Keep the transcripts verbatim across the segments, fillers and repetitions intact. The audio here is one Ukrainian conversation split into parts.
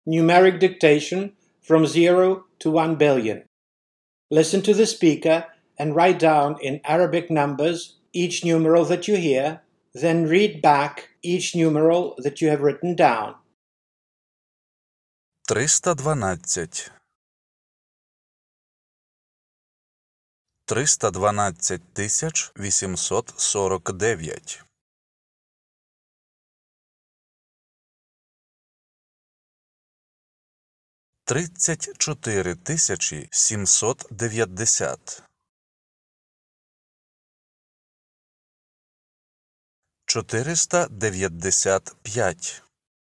numeric dictation from zero to one billion. Listen to the speaker and write down in Arabic numbers each numeral that you hear, then read back each numeral that you have written down. триста дванадцять. триста дванадцять тисяч вісімсот сорок дев'ять. тридцять чотири тисячі сімсот дев'ятдесят. чотириста дев'ятдесят п'ять.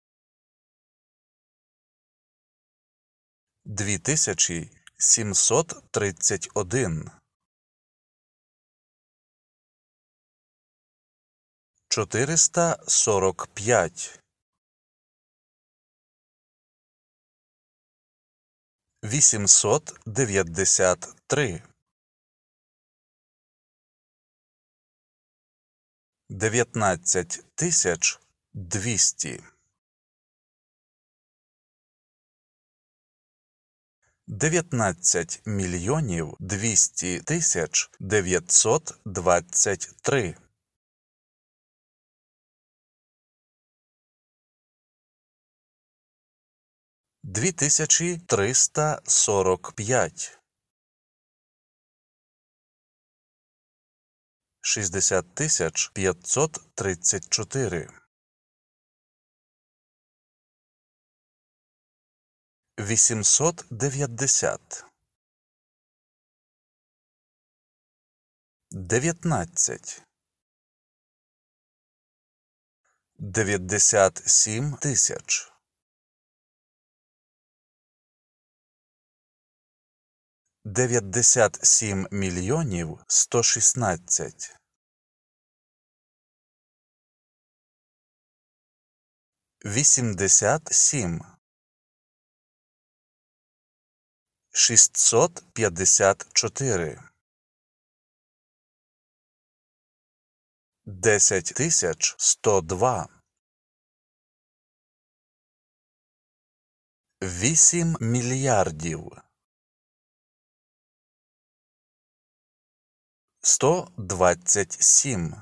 дві тисячі сімсот тридцять один. чотириста сорок п'ять. вісімсот дев'ятдесят три. дев'ятнадцять тисяч двісті. дев'ятнадцять мільйонів двісті тисяч дев'ятсот двадцять три. дві тисячі триста сорок п'ять. шістдесят тисяч п'ятсот тридцять чотири. вісімсот дев'ятдесят. дев'ятнадцять. дев'ятдесят сім тисяч. дев'ятдесят сім мільйонів сто шістнадцять. вісімдесят сім. шістсот п'ятдесят чотири. десять тисяч сто два. вісім мільярдів. сто двадцять сім.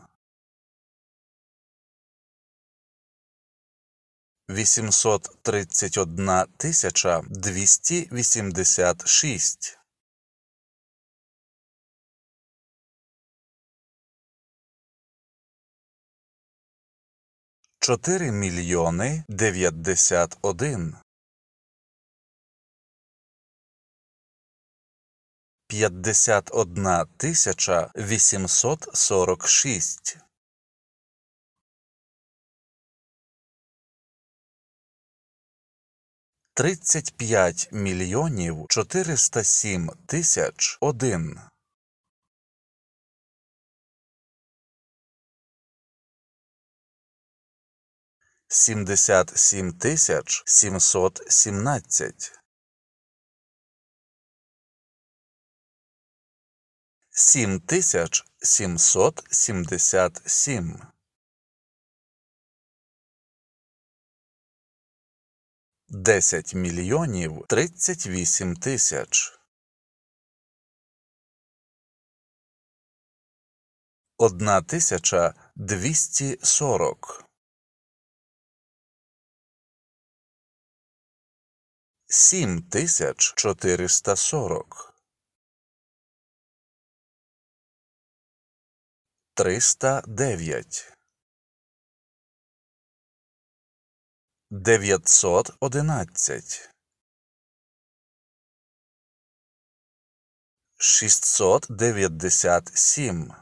вісімсот тридцять одна тисяча двісті вісімдесят шість. чотири мільйони дев'ятдесят один. п'ятдесят одна тисяча вісімсот сорок шість. тридцять п'ять мільйонів чотириста сім тисяч один. сімдесят сім тисяч сімсот сімнадцять. сім тисяч сімсот сімдесят сім. десять мільйонів тридцять вісім тисяч. одна тисяча двісті сорок. сім тисяч чотириста сорок. триста дев'ять. дев'ятсот одинадцять. шістсот дев'ятдесят сім.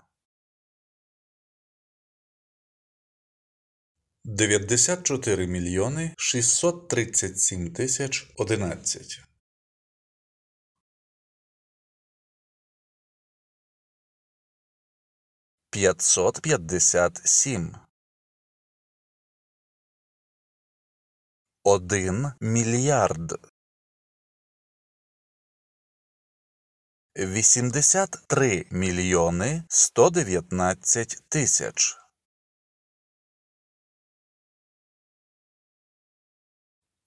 дев'ятдесят чотири мільйони шістсот тридцять сім тисяч одинадцять. п'ятсот п'ятдесят сім. Один мільярд. вісімдесят три мільйони сто дев'ятнадцять тисяч.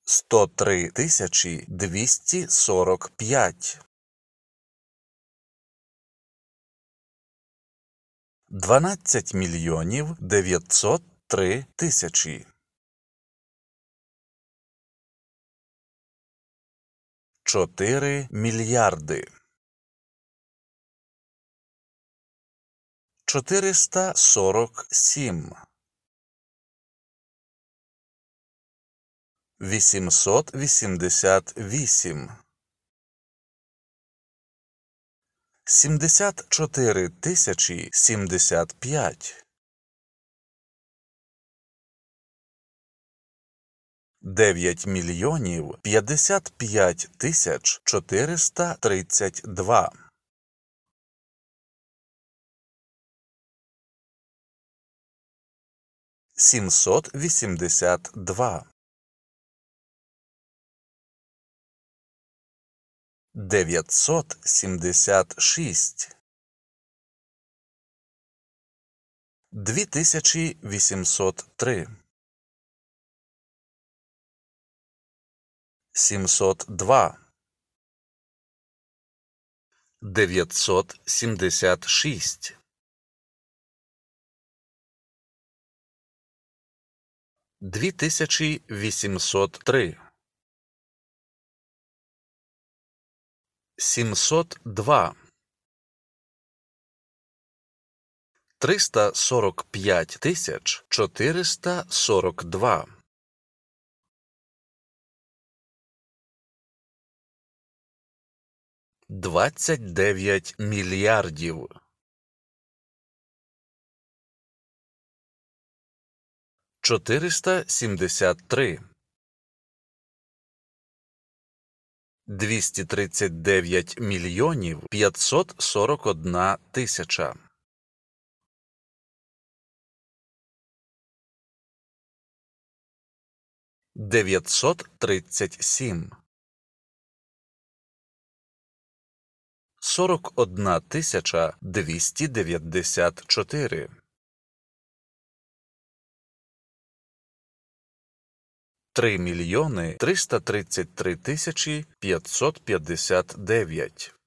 сто три тисячі двісті сорок п'ять. дванадцять мільйонів дев'ятсот три тисячі. чотири мільярди. чотириста сорок сім. вісімсот вісімдесят вісім. сімдесят чотири тисячі сімдесят п'ять. дев'ять мільйонів п'ятдесят п'ять тисяч чотириста тридцять два. сімсот вісімдесят два. дев'ятсот сімдесят шість. дві тисячі вісімсот три. сімсот два. дев'ятсот сімдесят шість. дві тисячі вісімсот три. сімсот два. триста сорок п'ять тисяч чотириста сорок два. двадцять дев'ять мільярдів. чотириста сімдесят три. двісті тридцять дев'ять мільйонів п'ятсот сорок одна тисяча. дев'ятсот тридцять сім. сорок одна тисяча двісті дев'ятдесят чотири. три мільйони триста тридцять три тисячі п'ятсот п'ятдесят дев'ять.